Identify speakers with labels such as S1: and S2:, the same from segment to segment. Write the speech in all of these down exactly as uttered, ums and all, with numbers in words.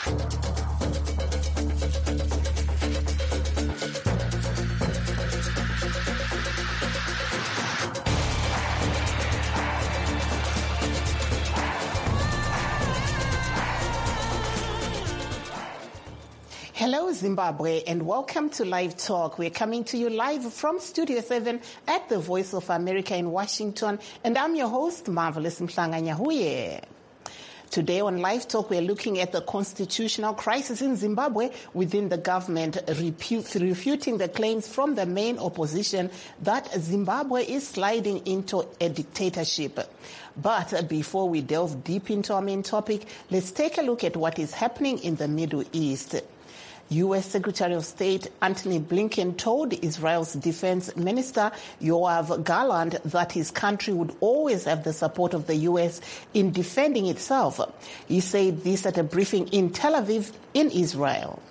S1: Hello, Zimbabwe, and welcome to Live Talk. We're coming to you live from Studio seven at the Voice of America in Washington, and I'm your host, Marvelous Mhlanga-Nyahuye. Today on Live Talk, we're looking at the constitutional crisis in Zimbabwe within the government, repu- refuting the claims from the main opposition that Zimbabwe is sliding into a dictatorship. But before we delve deep into our main topic, let's take a look at what is happening in the Middle East. U S Secretary of State Antony Blinken told Israel's Defense Minister Yoav Gallant that his country would always have the support of the U S in defending itself. He said this at a briefing in Tel Aviv in Israel.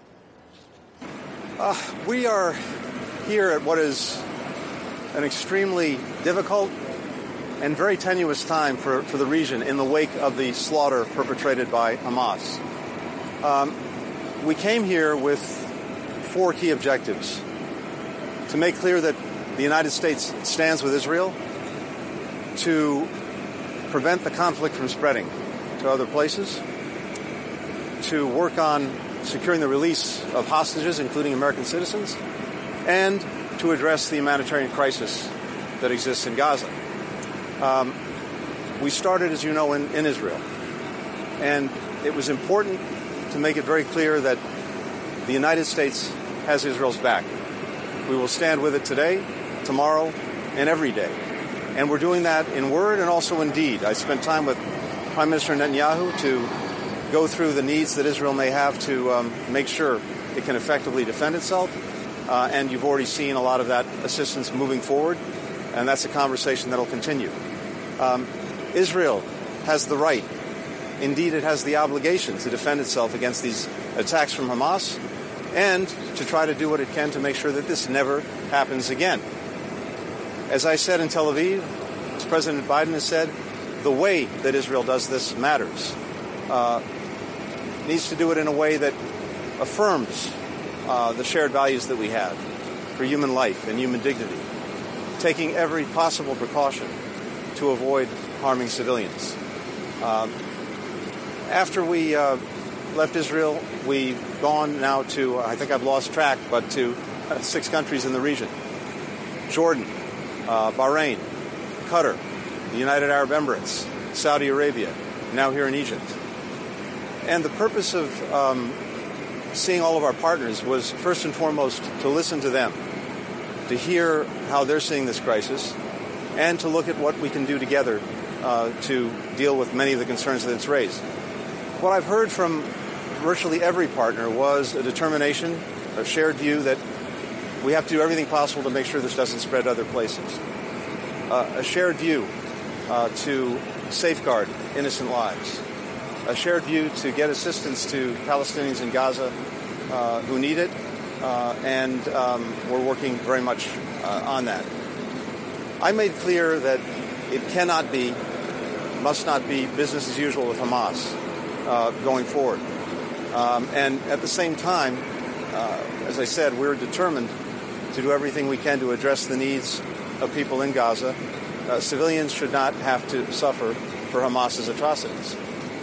S2: Uh, we are here at what is an extremely difficult and very tenuous time for, for the region in the wake of the slaughter perpetrated by Hamas. Um, We came here with four key objectives. To make clear that the United States stands with Israel, to prevent the conflict from spreading to other places, to work on securing the release of hostages, including American citizens, and to address the humanitarian crisis that exists in Gaza. Um, we started, as you know, in, in Israel. And it was important to make it very clear that the United States has Israel's back. We will stand with it today, tomorrow, and every day. And we're doing that in word and also in deed. I spent time with Prime Minister Netanyahu to go through the needs that Israel may have to um, make sure it can effectively defend itself. Uh, and you've already seen a lot of that assistance moving forward. And that's a conversation that will continue. Um, Israel has the right, indeed, it has the obligation to defend itself against these attacks from Hamas and to try to do what it can to make sure that this never happens again. As I said in Tel Aviv, as President Biden has said, the way that Israel does this matters. Uh, needs to do it in a way that affirms uh, the shared values that we have for human life and human dignity, taking every possible precaution to avoid harming civilians. Um, After we uh, left Israel, we've gone now to, uh, I think I've lost track, but to uh, six countries in the region. Jordan, uh, Bahrain, Qatar, the United Arab Emirates, Saudi Arabia, now here in Egypt. And the purpose of um, seeing all of our partners was first and foremost to listen to them, to hear how they're seeing this crisis, and to look at what we can do together uh, to deal with many of the concerns that it's raised. What I've heard from virtually every partner was a determination, a shared view that we have to do everything possible to make sure this doesn't spread to other places. Uh, a shared view uh, to safeguard innocent lives. A shared view to get assistance to Palestinians in Gaza uh, who need it, uh, and um, we're working very much uh, on that. I made clear that it cannot be, must not be business as usual with Hamas. Uh, going forward. Um, and at the same time, uh, as I said, we're determined to do everything we can to address the needs of people in Gaza. Uh, civilians should not have to suffer for Hamas's atrocities.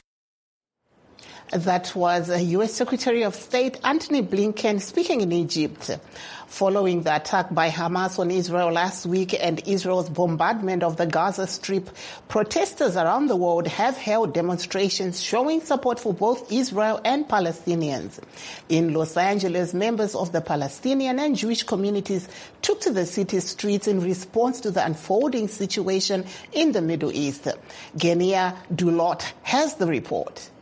S1: That was U S Secretary of State Antony Blinken speaking in Egypt. Following the attack by Hamas on Israel last week and Israel's bombardment of the Gaza Strip, protesters around the world have held demonstrations showing support for both Israel and Palestinians. In Los Angeles, members of the Palestinian and Jewish communities took to the city's streets in response to the unfolding situation in the Middle East. Genia Dulot has the report.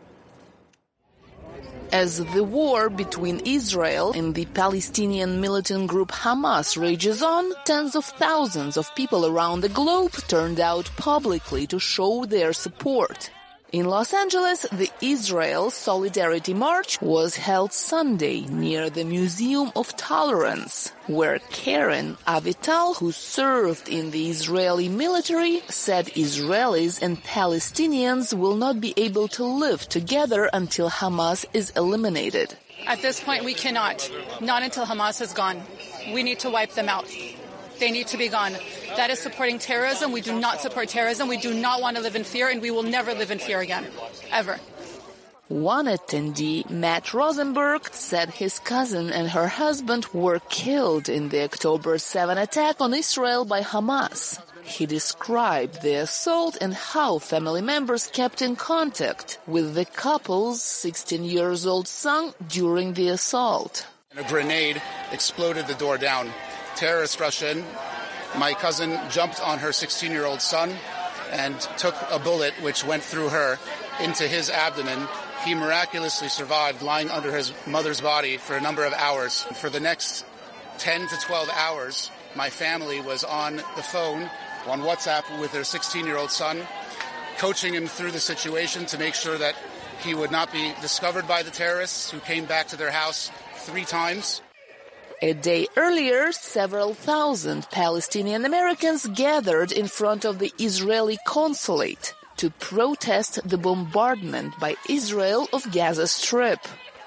S3: As the war between Israel and the Palestinian militant group Hamas rages on, tens of thousands of people around the globe turned out publicly to show their support. In Los Angeles, the Israel Solidarity March was held Sunday near the Museum of Tolerance, where Karen Avital, who served in the Israeli military, said Israelis and Palestinians will not be able to live together until Hamas is eliminated.
S4: At this point, we cannot. Not until Hamas is gone. We need to wipe them out. They need to be gone. That is supporting terrorism. We do not support terrorism. We do not want to live in fear, and we will never live in fear again. Ever.
S3: One attendee, Matt Rosenberg, said his cousin and her husband were killed in the October seventh attack on Israel by Hamas. He described the assault and how family members kept in contact with the couple's sixteen-year-old son during the assault.
S5: A grenade exploded the door down. Terrorists rushed in. My cousin jumped on her sixteen-year-old son and took a bullet which went through her into his abdomen. He miraculously survived lying under his mother's body for a number of hours. For the next ten to twelve hours, my family was on the phone, on WhatsApp with their sixteen-year-old son, coaching him through the situation to make sure that he would not be discovered by the terrorists who came back to their house three times.
S3: A day earlier, several thousand Palestinian Americans gathered in front of the Israeli consulate to protest the bombardment by Israel of Gaza Strip.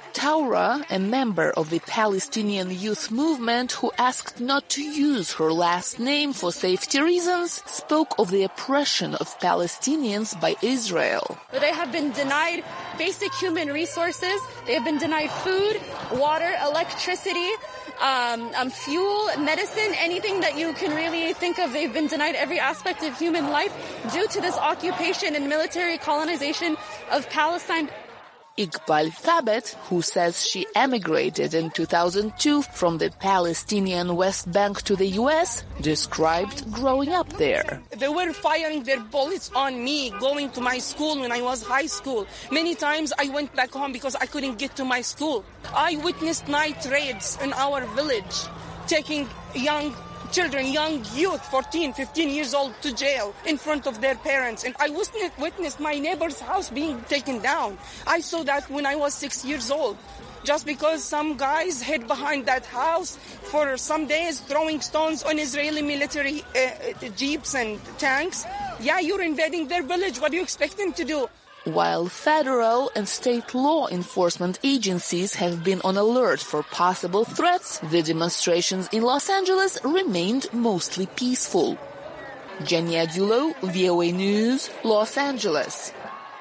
S3: Taura, a member of the Palestinian youth movement who asked not to use her last name for safety reasons, spoke of the oppression of Palestinians by Israel.
S6: They have been denied basic human resources. They have been denied food, water, electricity, um, um, fuel, medicine, anything that you can really think of. They've been denied every aspect of human life due to this occupation and military colonization of Palestine.
S3: Iqbal Thabet, who says she emigrated in two thousand two from the Palestinian West Bank to the U S, described growing up there.
S7: They were firing their bullets on me going to my school when I was high school. Many times I went back home because I couldn't get to my school. I witnessed night raids in our village, taking young children, young youth, fourteen, fifteen years old, to jail in front of their parents. And I witnessed my neighbor's house being taken down. I saw that when I was six years old. Just because some guys hid behind that house for some days throwing stones on Israeli military uh, jeeps and tanks. Yeah, you're invading their village. What do you expect them to do?
S3: While federal and state law enforcement agencies have been on alert for possible threats, the demonstrations in Los Angeles remained mostly peaceful. Jenny Adulo, V O A News, Los Angeles.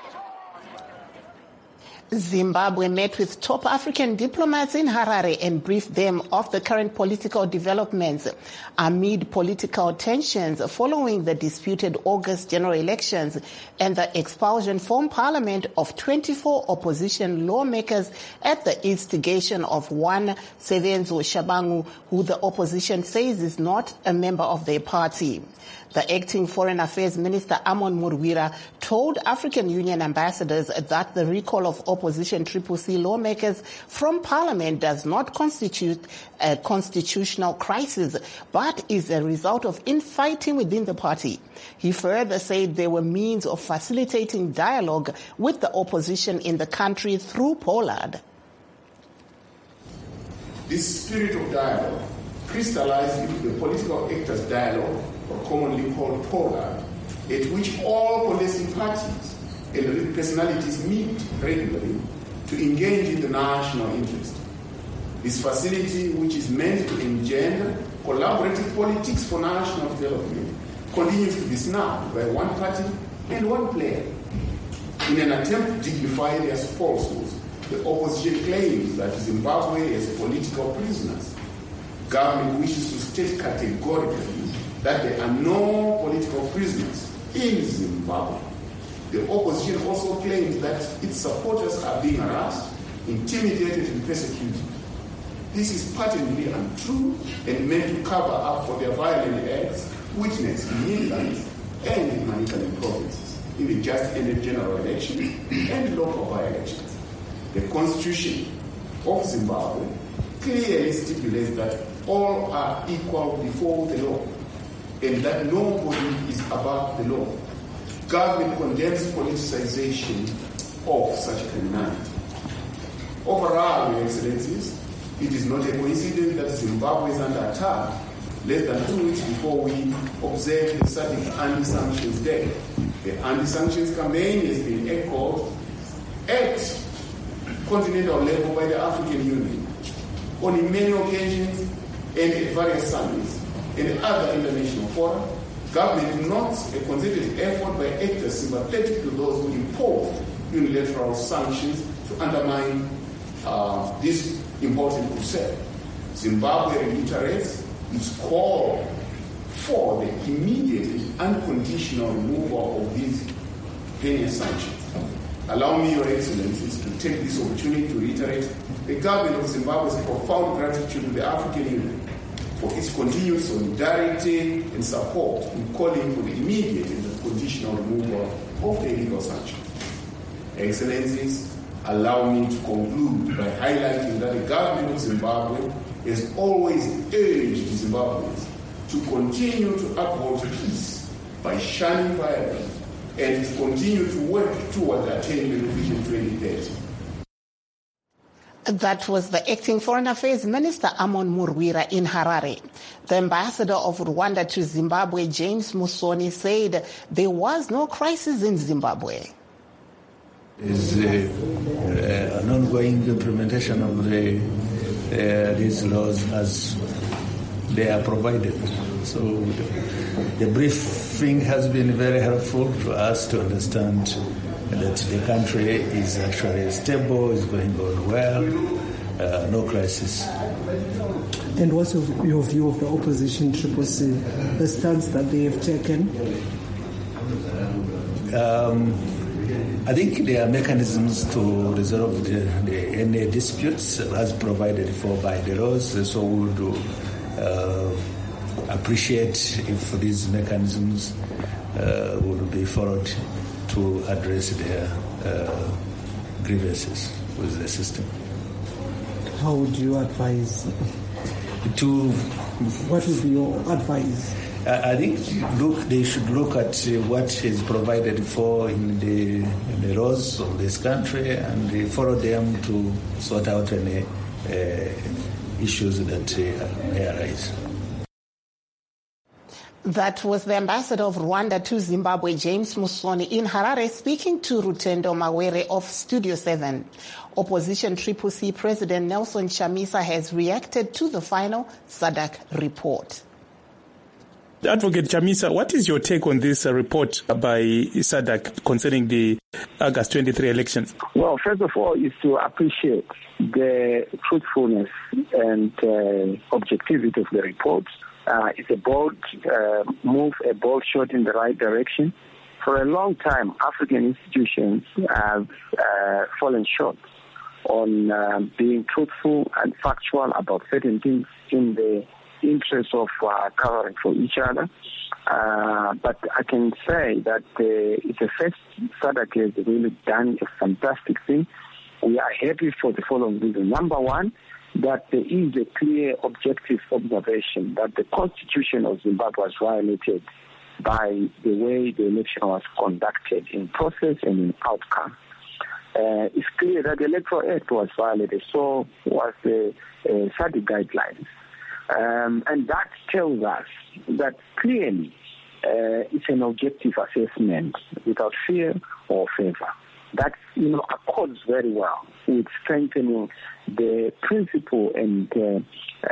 S1: Zimbabwe met with top African diplomats in Harare and briefed them of the current political developments amid political tensions following the disputed August general elections and the expulsion from parliament of twenty-four opposition lawmakers at the instigation of one Sevenzo Shabangu, who the opposition says is not a member of their party. The acting Foreign Affairs Minister Amon Murwira told African Union ambassadors that the recall of opposition Triple C lawmakers from Parliament does not constitute a constitutional crisis, but is a result of infighting within the party. He further said there were means of facilitating dialogue with the opposition in the country through Pollard.
S8: This spirit of dialogue crystallized into the political actors' dialogue, or commonly called Pollard, at which all contesting parties and personalities meet regularly to engage in the national interest. This facility, which is meant to engender collaborative politics for national development, continues to be snapped by one party and one player. In an attempt to dignify their falsehoods, the opposition claims that Zimbabwe has political prisoners. Government wishes to state categorically that there are no political prisoners in Zimbabwe. The opposition also claims that its supporters are being harassed, intimidated, and persecuted. This is patently untrue and meant to cover up for their violent acts witnessed in Midlands and in Manicaland provinces in the just-ended general election and local by-elections. The Constitution of Zimbabwe clearly stipulates that all are equal before the law and that nobody is above the law. government condemns politicization of such criminality. Overall, Your Excellencies, it is not a coincidence that Zimbabwe is under attack less than two weeks before we observe the S A D C Anti-Sanctions Day. The anti-sanctions campaign has been echoed at continental level by the African Union on many occasions and at various summits and other international fora. Government notes a concerted effort by actors sympathetic to those who impose unilateral sanctions to undermine uh, this important crusade. Zimbabwe reiterates its call for the immediate and unconditional removal of these heinous sanctions. Allow me, Your Excellencies, to take this opportunity to reiterate the government of Zimbabwe's profound gratitude to the African Union for its continued solidarity and support in calling for the immediate and unconditional removal of the illegal sanctions. Excellencies, allow me to conclude by highlighting that the government of Zimbabwe has always urged Zimbabweans to continue to uphold peace by shunning violence and to continue to work toward the attainment of Vision twenty thirty.
S1: That was the acting Foreign Affairs Minister Amon Murwira in Harare. The ambassador of Rwanda to Zimbabwe, James Musoni, said there was no crisis in Zimbabwe.
S9: Is uh, uh, an ongoing implementation of the, uh, these laws as they are provided. So the, the briefing has been very helpful for us to understand that the country is actually stable, is going on well, uh, no crisis.
S10: And what's your view of the opposition, Triple C, the stance that they have taken?
S9: Um, I think there are mechanisms to resolve the, the, any disputes as provided for by the laws, so we would uh, appreciate if these mechanisms uh, would be followed to address their uh, grievances with the system.
S10: How would you advise?
S9: To
S10: what would be your advice?
S9: I think look, they should look at what is provided for in the, in the laws of this country and follow them to sort out any uh, issues that uh, may arise.
S1: That was the ambassador of Rwanda to Zimbabwe, James Musoni, in Harare, speaking to Rutendo Mawere of Studio seven. Opposition Triple C President Nelson Chamisa has reacted to the final S A D C report.
S11: Advocate Chamisa, what is your take on this uh, report by S A D C concerning the August twenty-third elections?
S12: Well, first of all, is to appreciate the truthfulness and uh, objectivity of the report. Uh, it's a bold uh, move, a bold shot in the right direction. For a long time, African institutions have uh, fallen short on uh, being truthful and factual about certain things in the interest of uh, covering for each other. Uh, but I can say that uh, it's the first S A D C has really done a fantastic thing. We are happy for the following reasons. Number one, that there is a clear objective observation that the Constitution of Zimbabwe was violated by the way the election was conducted in process and in outcome. Uh, it's clear that the Electoral Act was violated, so was the uh, S A D C guidelines. Um, and that tells us that clearly uh, it's an objective assessment without fear or favor. That, you know, accords very well with strengthening the principle and uh,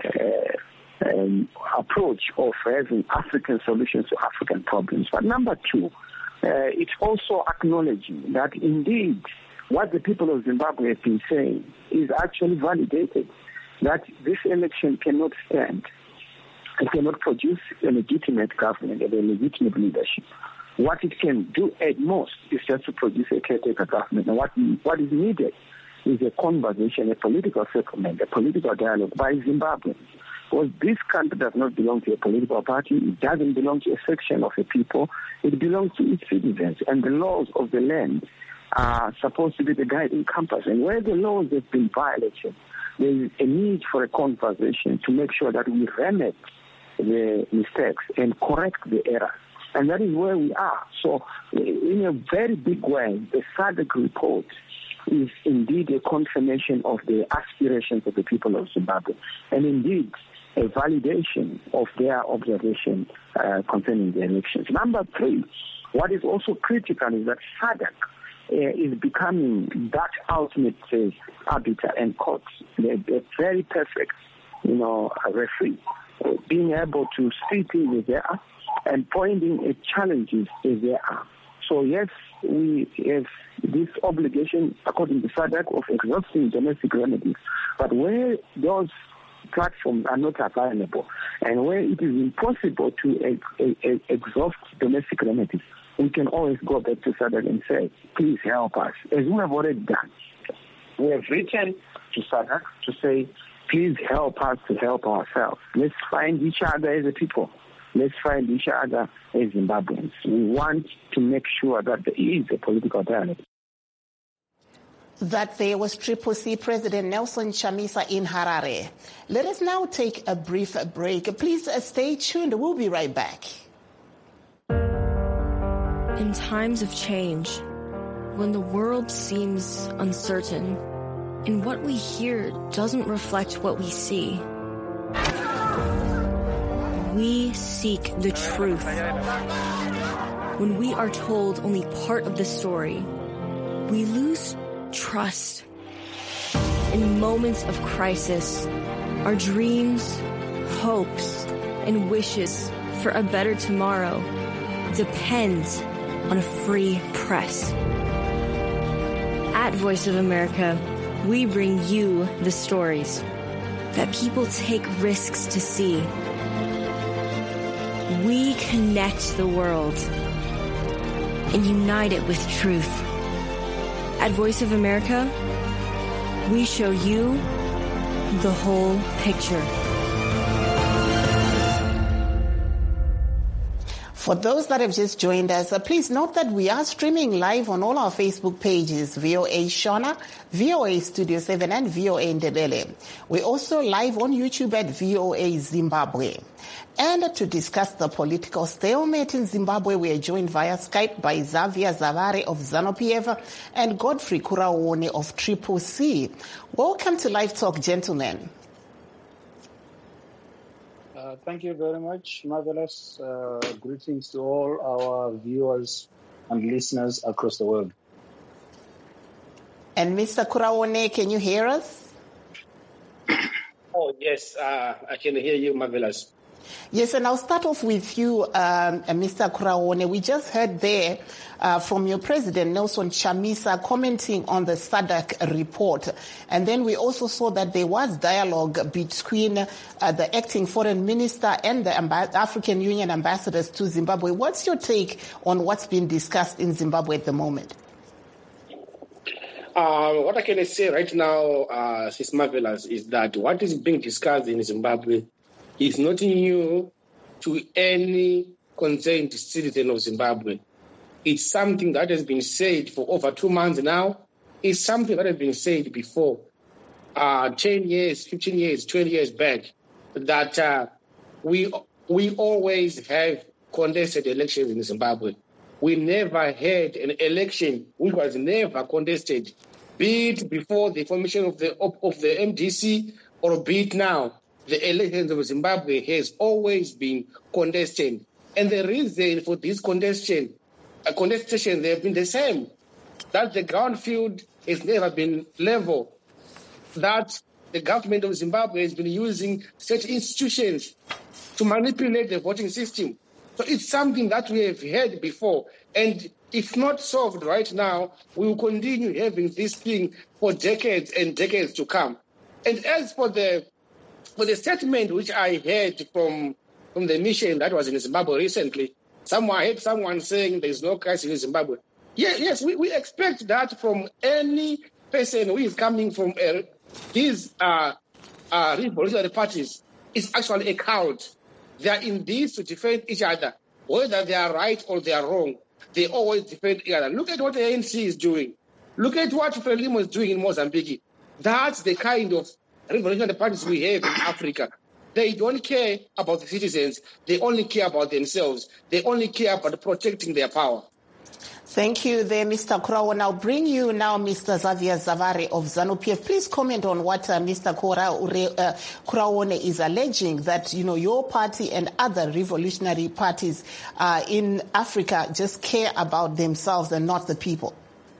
S12: uh, um, approach of having African solutions to African problems. But number two, uh, it's also acknowledging that indeed what the people of Zimbabwe have been saying is actually validated, that this election cannot stand. It cannot produce a legitimate government and a legitimate leadership. What it can do at most is just to produce a caretaker government. And what, what is needed is a conversation, a political settlement, a political dialogue by Zimbabweans. Because this country does not belong to a political party. It doesn't belong to a section of the people. It belongs to its citizens. And the laws of the land are supposed to be the guiding compass. And where the laws have been violated, there is a need for a conversation to make sure that we remedy the mistakes and correct the errors. And that is where we are. So in a very big way, the SADC report is indeed a confirmation of the aspirations of the people of Zimbabwe, and indeed a validation of their observation uh, concerning the elections. Number three, what is also critical is that SADC uh, is becoming that ultimate uh, arbiter and court, a very perfect, you know, referee, uh, being able to see things as they are and pointing at challenges as they are. So yes, we have this obligation, according to SADC, of exhausting domestic remedies. But where those platforms are not available and where it is impossible to ex- ex- exhaust domestic remedies, we can always go back to SADC and say, please help us, as we have already done. We have written to SADC to say, please help us to help ourselves. Let's find each other as a people. Let's find each other as Zimbabweans. We want to make sure that there is a political dialogue.
S1: That there was Triple C President Nelson Chamisa in Harare. Let us now take a brief break. Please stay tuned. We'll be right back.
S13: In times of change, when the world seems uncertain and what we hear doesn't reflect what we see, we seek the truth. When we are told only part of the story, we lose trust. In moments of crisis, our dreams, hopes, and wishes for a better tomorrow depend on a free press. At Voice of America, we bring you the stories that people take risks to see. We connect the world and unite it with truth. At Voice of America, we show you the whole picture.
S1: For those that have just joined us, uh, please note that we are streaming live on all our Facebook pages, V O A Shona, V O A Studio seven, and V O A Ndebele. We're also live on YouTube at V O A Zimbabwe. And to discuss the political stalemate in Zimbabwe, we are joined via Skype by Xavier Zavare of ZANU-P F and Godfrey Kuraone of Triple C. Welcome to Live Talk, gentlemen.
S14: Uh, thank you very much, Marvelous. Uh, greetings to all our viewers and listeners across the world.
S1: And Mister Kuraone, can you hear us?
S15: Oh, yes, uh, I can hear you, Marvelous.
S1: Yes, and I'll start off with you, um, Mister Kuraone. We just heard there uh, from your president, Nelson Chamisa, commenting on the SADC report. And then we also saw that there was dialogue between uh, the acting foreign minister and the Amb- African Union ambassadors to Zimbabwe. What's your take on what's been discussed in Zimbabwe at the moment?
S15: Uh, what I can say right now, uh, Sis Marvelous, is that what is being discussed in Zimbabwe is not new to any concerned citizen of Zimbabwe. It's something that has been said for over two months now. It's something that has been said before, uh, ten years, fifteen years, twenty years back, that uh, we we always have contested elections in Zimbabwe. We never had an election which was never contested, be it before the formation of the of, of the M D C or be it now. The elections of Zimbabwe has always been contested. And the reason for this contestation, uh, contestation, they have been the same. That the ground field has never been level. That the government of Zimbabwe has been using such institutions to manipulate the voting system. So it's something that we have heard before. And if not solved right now, we will continue having this thing for decades and decades to come. And as for the For the statement which I heard from from the mission that was in Zimbabwe recently, someone I heard someone saying there is no crisis in Zimbabwe. Yeah, yes, we, we expect that from any person who is coming from uh, these uh, uh, revolutionary parties. It's actually a cult. They are in this to defend each other. Whether they are right or they are wrong, they always defend each other. Look at what the A N C is doing. Look at what Frelimo is doing in Mozambique. That's the kind of revolutionary parties we have in Africa. They don't care about the citizens. They only care about themselves. They only care about protecting their power.
S1: Thank you there, Mister Kuraone. I'll bring you now, Mister Xavier Zavare of ZANU-P F. Please comment on what uh, Mister Kuraone is alleging, that, you know, your party and other revolutionary parties uh, in Africa just care about themselves and not the people.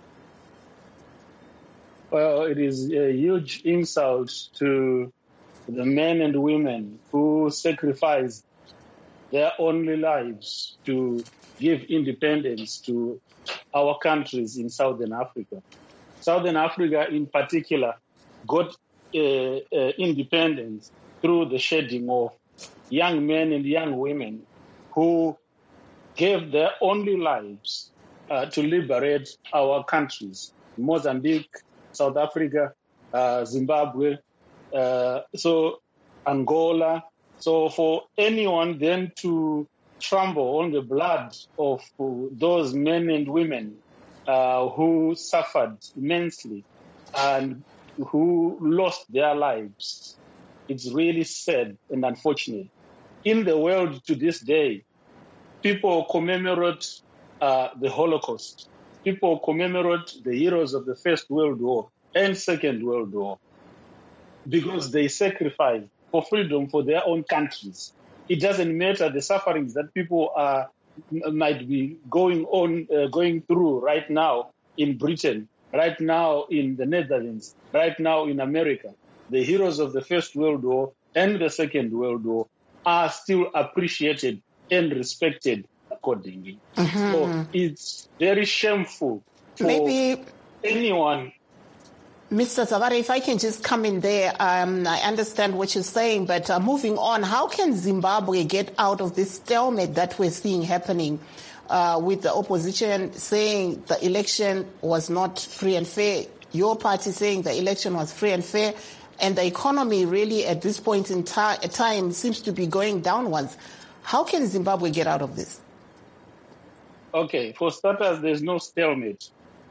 S14: Well, it is a huge insult to the men and women who sacrificed their only lives to give independence to our countries in Southern Africa. Southern Africa in particular got uh, uh, independence through the shedding of young men and young women who gave their only lives uh, to liberate our countries, Mozambique, South Africa, uh, Zimbabwe, uh, so Angola. So for anyone then to trample on the blood of uh, those men and women uh, who suffered immensely and who lost their lives, it's really sad and unfortunate. In the world to this day, people commemorate uh, the Holocaust. People commemorate the heroes of the First World War and Second World War because they sacrificed for freedom for their own countries. It doesn't matter the sufferings that people are, might be going on, uh, going through right now in Britain, right now in the Netherlands, right now in America. The heroes of the First World War and the Second World War are still appreciated and respected accordingly. Mm-hmm. So it's very shameful for
S1: Maybe
S14: anyone.
S1: Mister Zavare, if I can just come in there, um, I understand what you're saying, but uh, moving on, how can Zimbabwe get out of this stalemate that we're seeing happening uh, with the opposition saying the election was not free and fair, your party saying the election was free and fair, and the economy really at this point in ta- time seems to be going downwards? How can Zimbabwe get out of this?
S14: Okay, for starters, there's no stalemate.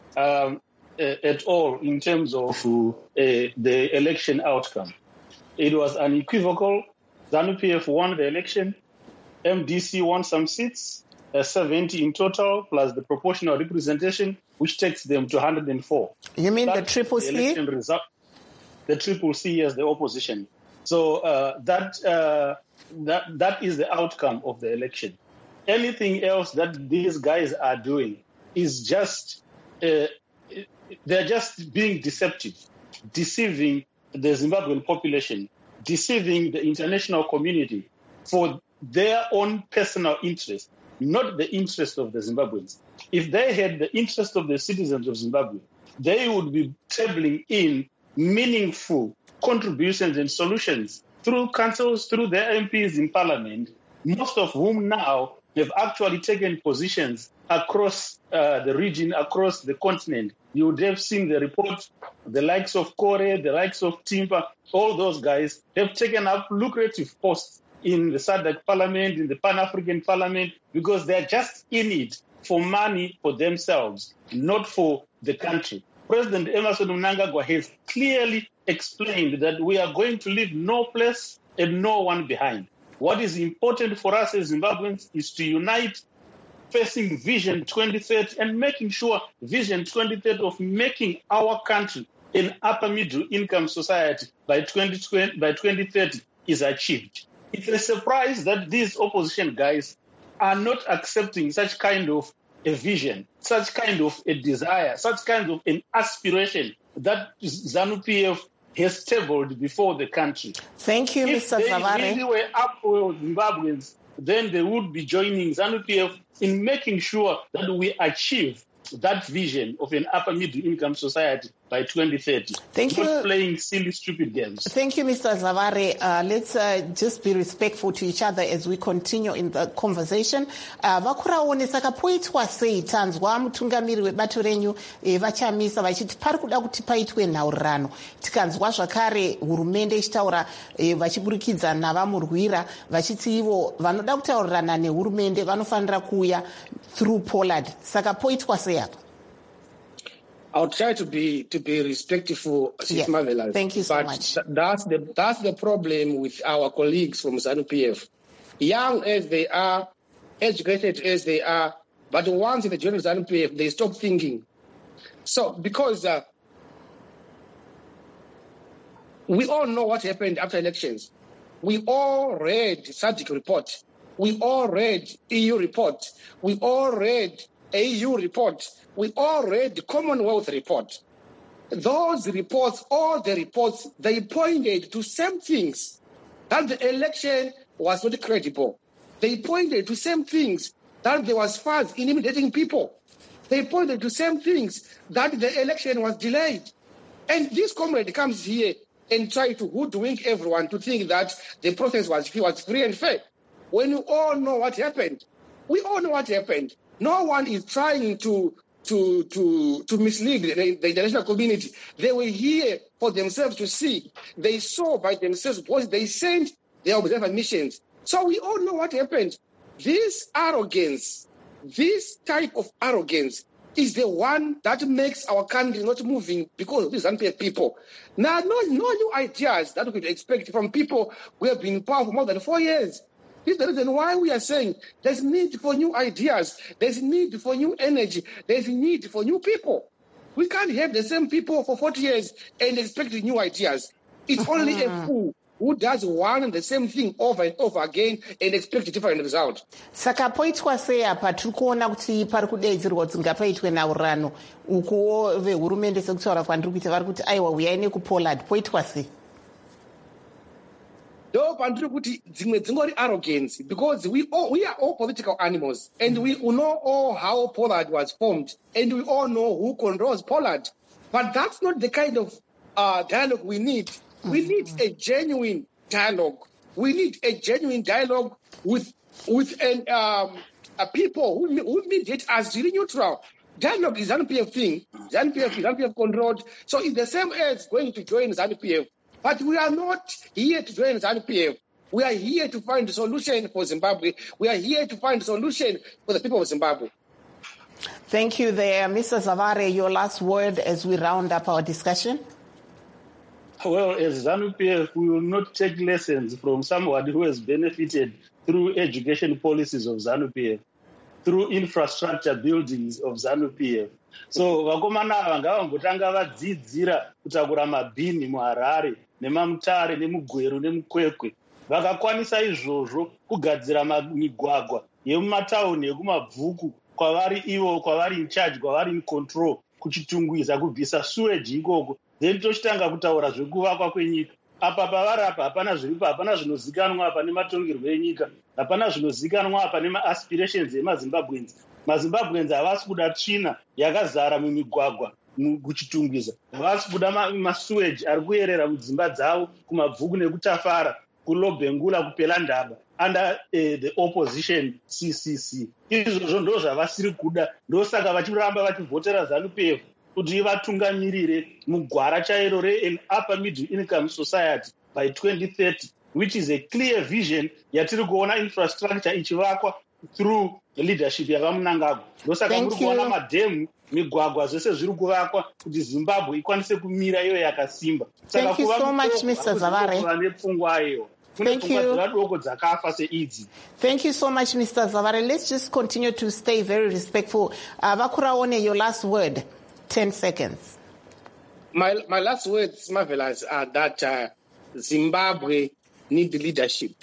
S14: Um, at all in terms of uh, the election outcome. It was unequivocal. ZANU-P F won the election. M D C won some seats, uh, seventy in total, plus the proportional representation, which takes them to one hundred four.
S1: You mean That's the triple C?
S14: The election result, the triple C as the opposition. So uh, that uh, that that is the outcome of the election. Anything else that these guys are doing is just uh, they're just being deceptive, deceiving the Zimbabwean population, deceiving the international community for their own personal interest, not the interest of the Zimbabweans. If they had the interest of the citizens of Zimbabwe, they would be tabling in meaningful contributions and solutions through councils, through their M Ps in parliament, most of whom now have actually taken positions across uh, the region, across the continent. You would have seen the report, the likes of Kore, the likes of Timpa, all those guys have taken up lucrative posts in the S A D C parliament, in the Pan-African parliament, because they're just in it for money for themselves, not for the country. President Emmerson Mnangagwa has clearly explained that we are going to leave no place and no one behind. What is important for us as Zimbabweans is to unite facing Vision twenty thirty and making sure Vision twenty thirty of making our country an upper middle income society by twenty twenty, by twenty thirty is achieved. It's a surprise that these opposition guys are not accepting such kind of a vision, such kind of a desire, such kind of an aspiration that ZANU-P F has tabled before the country.
S1: Thank you,
S14: if
S1: Mister
S14: Zavare. If they really were up for Zimbabweans, then they would be joining ZANU-P F in making sure that we achieve that vision of an upper middle income society by twenty thirty.
S1: Thank
S14: Not
S1: you.
S14: playing silly, stupid games.
S1: Thank you, Mister Zavare. Uh, let's uh, just be respectful to each other as we continue in the conversation. Vakuraone saka poitwa sei tanzwa mutungamiri webato renyu vachamisa vachiti pari kuda kuti paitwe nhaurirano. Tikanzwa zvakare hurumende ichitaura vachiburikidza navamurwira vachiti ivo vanoda kutaurirana nehurumende vanofanira kuuya through Pollard. Saka poitwa sei apa?
S15: I'll try to be to be respectful, Sis
S1: Yes.
S15: Marvelous.
S1: Thank you so
S15: but
S1: much.
S15: th- that's the that's the problem with our colleagues from ZANU-P F. Young as they are, educated as they are, but once they join ZANU-P F, they stop thinking. So because uh, we all know what happened after elections. We all read SADC report. We all read E U report. We all read A U report. We all read the Commonwealth report. Those reports, all the reports, they pointed to same things, that the election was not credible. They pointed to same things, that there was funds intimidating people. They pointed to same things, that the election was delayed. And this comrade comes here and try to hoodwink everyone to think that the process was, was free and fair. When you all know what happened, we all know what happened. No one is trying to to to to mislead the, the international community. They were here for themselves to see. They saw by themselves because they sent their observer missions. So we all know what happened. This arrogance, this type of arrogance is the one that makes our country not moving because of these unpaid people. Now, no, no new ideas that we could expect from people who have been in power for more than four years. This is the reason why we are saying there's need for new ideas, there's need for new energy, there's need for new people. We can't have the same people for forty years and expect new ideas. It's only a fool who does one and the same thing over and over again and expect a different result.
S1: Saka poitwa sei apa tiri kuona kuti pari kudaidzirwa kuti ngapaitwe naurano ukuwo vehurumende sekutaura kwandiri kuita vari kuti aiwa uyai nekupollard poitwa sei?
S15: No, pandiri kuti dzimwe dzingori arrogance because we all, we are all political animals and we know all how Pollard was formed and we all know who controls Pollard. But that's not the kind of uh, dialogue we need. We need a genuine dialogue. We need a genuine dialogue with with an, um, a people who, who mediate as really neutral. Dialogue is ZANU-P F thing. ZANU-P F is ZANU-P F controlled. So it's the same as going to join ZANU-P F. But we are not here to join ZANU-P F. We are here to find a solution for Zimbabwe. We are here to find a solution for the people of Zimbabwe.
S1: Thank you there. Mister Zavare, your last word as we round up our discussion.
S14: Well, as ZANU-P F, we will not take lessons from someone who has benefited through education policies of ZANU-P F, through infrastructure buildings of ZANU-P F. So vakomana ava ngavambotanga vadzidzira kutakura mabhini muHarare nemamutare nemugweru nemukwekwe. Vakakwanisa izvozvo kugadzira migwagwa yemumatauni ekumabvuku kwavari ivo kwavari in charge kwavari in control kuchitungwiza kubvisa sewage ikoko. Then tochitanga kutaura zvekuvakwa kwenyika. Apa pavari apa hapana zviripo, hapana zvinozikanwa apa nematongerwo enyika, hapana zvinozikanwa apa nema-aspirations emaZimbabweans. MaZimbabweans havasi kuda tsvina yakazara mumigwagwa kuchitungwiza. Havasi kuda masewage ari kuyerera mudzimba dzavo kumabvuku nekutafara, kulobhengula, kupela ndaba under uh, the opposition C C C. Izvozvo ndo zvavasiri kuda. Ndosaka vachiramba vachivhotera ZANU-P F kuti ivatungamirire mugwara chairo re-an upper middle income society by twenty thirty, which is a clear vision yatiri kuona infrastructure ichivakwa through leadership yavamunangagwa. Ndosaka muri kuona madhemu, migwagwa zvese zviri kuvakwa kuti Zimbabwe ikwanise kumira iyo yakasimba.
S1: Thank you so much, Mister Zavare. Thank you. Thank you so much, Mister Zavare. Let's just continue to stay very respectful. Uh, Vakuraone, your last word. Ten seconds.
S15: My my last words, Marvelous, are that uh, Zimbabwe needs leadership.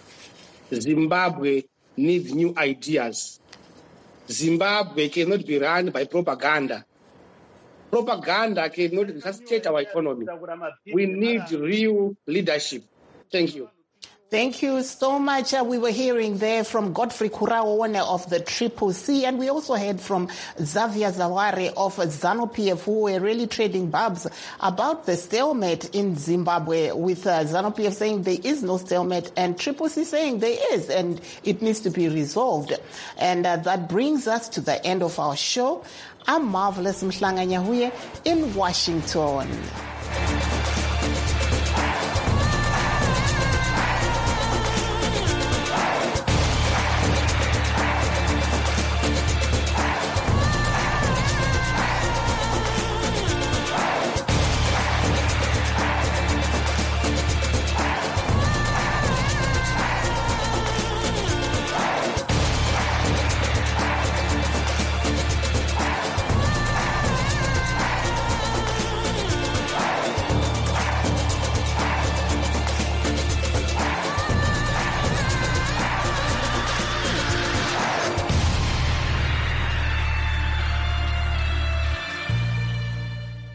S15: Zimbabwe needs new ideas. Zimbabwe cannot be run by propaganda. Propaganda cannot resuscitate our economy. We need real leadership. Thank you.
S1: Thank you so much. Uh, we were hearing there from Godfrey Kuraone of the Triple C, and we also heard from Xavier Zavare of ZANU-P F, who were really trading barbs about the stalemate in Zimbabwe, with uh, ZANU-P F saying there is no stalemate and Triple C saying there is, and it needs to be resolved. And uh, that brings us to the end of our show. I'm Marvelous Mhlanga Nyahuye in Washington.